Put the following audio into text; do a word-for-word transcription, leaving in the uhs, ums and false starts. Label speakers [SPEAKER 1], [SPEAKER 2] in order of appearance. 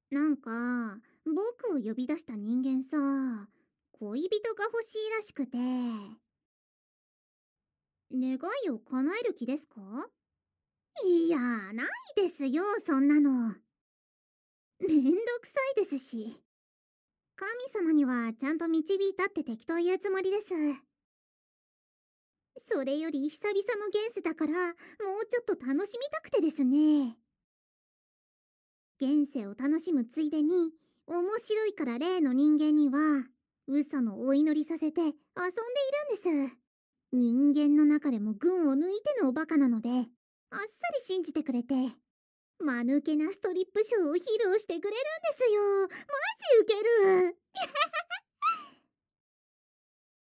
[SPEAKER 1] なんか、僕を呼び出した人間さ、恋人が欲しいらしくて、願いを叶える気ですか？いや、ないですよ、そんなの。めんどくさいですし。神様にはちゃんと導いたって適当言うつもりです。それより久々の現世だから、もうちょっと楽しみたくてですね。現世を楽しむついでに、面白いから例の人間には、嘘のお祈りさせて遊んでいるんです。人間の中でも群を抜いてのおバカなので、あっさり信じてくれて、間抜けなストリップショーを披露してくれるんですよ。マジウケる。